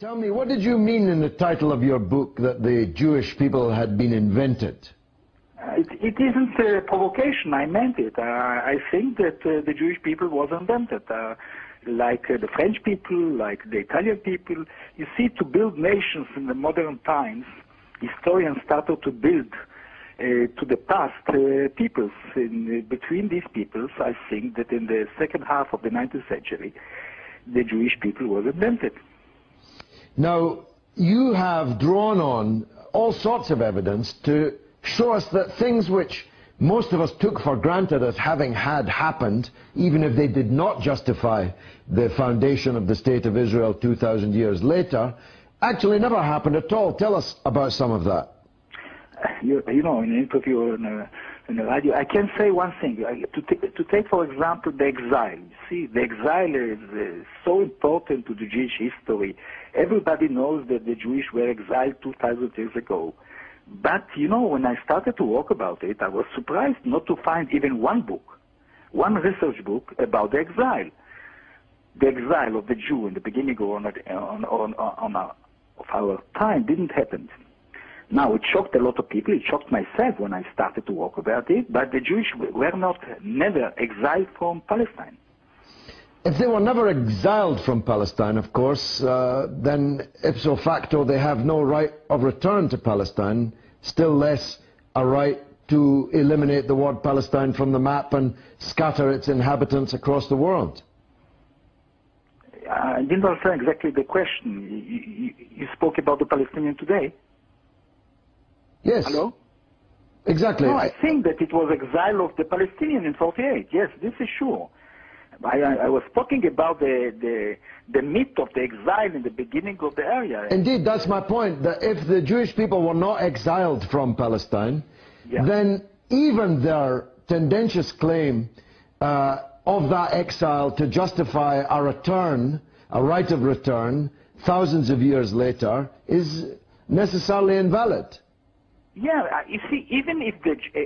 Tell me, what did you mean in the title of your book that the Jewish people had been invented? It isn't a provocation. I meant it. I think that the Jewish people was invented. Like the French people, like the Italian people. You see, to build nations in the modern times, historians started to build to the past peoples. Between these peoples, I think that in the second half of the 19th century, the Jewish people was invented. Now, you have drawn on all sorts of evidence to show us that things which most of us took for granted as having had happened, even if they did not justify the foundation of the State of Israel 2,000 years later, actually never happened at all. Tell us about some of that. You know, in an interview in the radio, I can say one thing. To take, for example, the exile. You see, the exile is so important to the Jewish history. Everybody knows that the Jewish were exiled 2,000 years ago. But, you know, when I started to work about it, I was surprised not to find even one book, one research book about the exile. The exile of the Jew in the beginning of our time didn't happen. Now, it shocked a lot of people. It shocked myself when I started to work about it. But the Jewish were never exiled from Palestine. If they were never exiled from Palestine, of course, then ipso facto they have no right of return to Palestine, still less a right to eliminate the word Palestine from the map and scatter its inhabitants across the world. I didn't understand exactly the question. You spoke about the Palestinian today? Yes. Hello? Exactly. No, I think that it was exile of the Palestinian in 48. Yes, this is sure. I was talking about the myth of the exile in the beginning of the area. Indeed, that's my point, that if the Jewish people were not exiled from Palestine, then even their tendentious claim of that exile to justify a return, a right of return, thousands of years later, is necessarily invalid. Yeah, you see, even if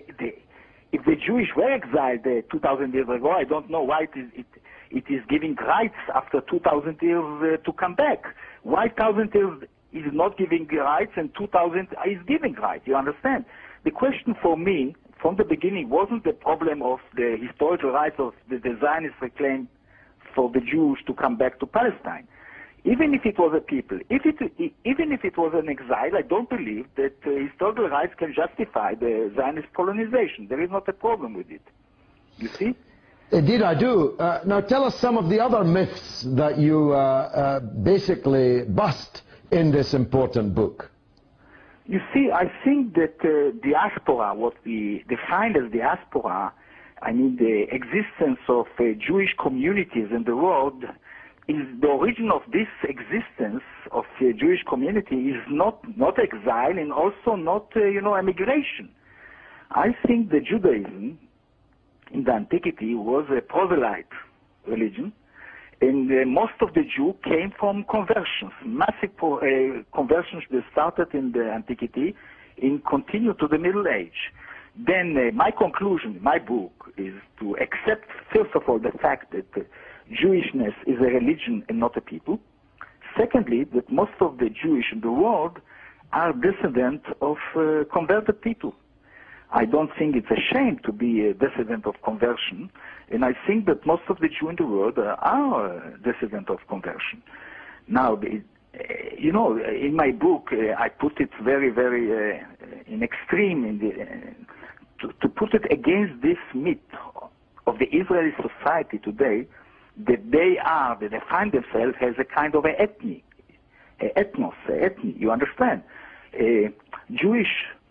the Jewish were exiled 2,000 years ago, I don't know why it is giving rights after 2,000 years to come back. Why 1,000 years is not giving rights and 2,000 is giving rights? You understand? The question for me, from the beginning, wasn't the problem of the historical rights of the Zionists reclaimed for the Jews to come back to Palestine. Even if it was a people, even if it was an exile, I don't believe that historical rights can justify the Zionist colonization. There is not a problem with it. You see? Indeed, I do. Now, tell us some of the other myths that you basically bust in this important book. You see, I think that diaspora, what we define as diaspora, I mean the existence of Jewish communities in the world, is the origin of this existence of the Jewish community is not exile and also not, emigration. I think that Judaism in the antiquity was a proselyte religion, and most of the Jews came from conversions, massive conversions that started in the antiquity and continued to the Middle Age. Then my conclusion, my book, is to accept, first of all, the fact that Jewishness is a religion and not a people. Secondly, that most of the Jewish in the world are descendants of converted people. I don't think it's a shame to be a descendant of conversion, and I think that most of the Jews in the world are descendants of conversion. Now, in my book, I put it very, very in extreme, to put it against this myth of the Israeli society today, that they find themselves as a kind of an ethnos, you understand? Jewish,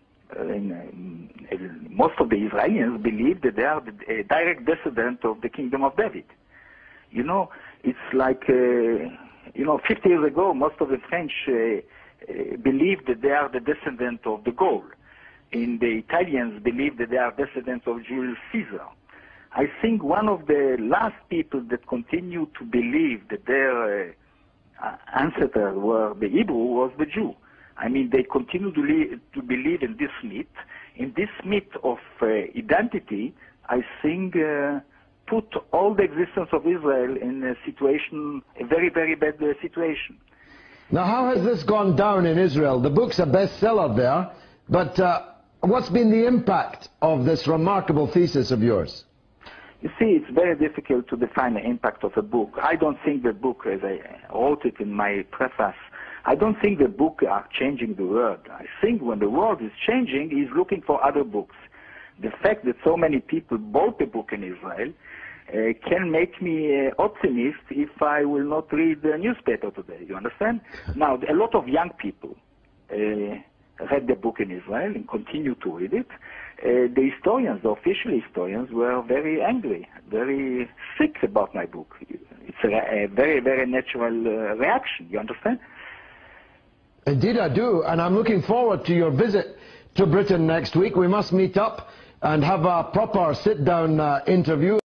most of the Israelis believe that they are a direct descendant of the kingdom of David. You know, it's like, 50 years ago, most of the French believed that they are the descendant of de Gaulle. And the Italians believe that they are descendants of Julius Caesar. I think one of the last people that continue to believe that their ancestors were the Hebrew was the Jew. I mean, they continue to believe in this myth of identity, I think, put all the existence of Israel in a very, very bad situation. Now, how has this gone down in Israel? The book's a bestseller there, but what's been the impact of this remarkable thesis of yours? You see, it's very difficult to define the impact of a book. I don't think the book, as I wrote it in my preface, I don't think the book are changing the world. I think when the world is changing, he's looking for other books. The fact that so many people bought the book in Israel can make me optimist if I will not read the newspaper today. You understand? Now, a lot of young people read the book in Israel and continue to read it. The historians, the official historians, were very angry, very sick about my book. It's a very, very natural reaction. You understand? Indeed I do, and I'm looking forward to your visit to Britain next week. We must meet up and have a proper sit-down interview.